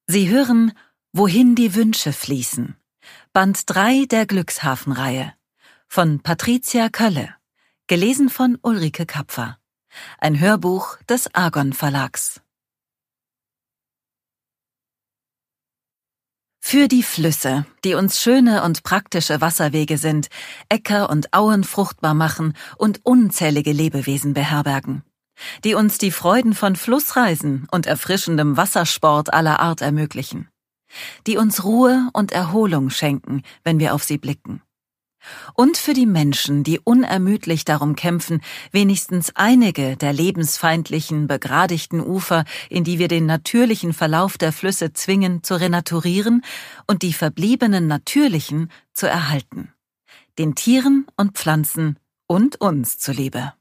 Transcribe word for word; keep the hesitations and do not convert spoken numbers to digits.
Sie hören »Wohin die Wünsche fließen«, Band drei der Glückshafen-Reihe von Patricia Kölle, gelesen von Ulrike Kapfer. Ein Hörbuch des Argon Verlags. Für die Flüsse, die uns schöne und praktische Wasserwege sind, Äcker und Auen fruchtbar machen und unzählige Lebewesen beherbergen, die uns die Freuden von Flussreisen und erfrischendem Wassersport aller Art ermöglichen, die uns Ruhe und Erholung schenken, wenn wir auf sie blicken. Und für die Menschen, die unermüdlich darum kämpfen, wenigstens einige der lebensfeindlichen, begradigten Ufer, in die wir den natürlichen Verlauf der Flüsse zwingen, zu renaturieren und die verbliebenen natürlichen zu erhalten, den Tieren und Pflanzen und uns zuliebe.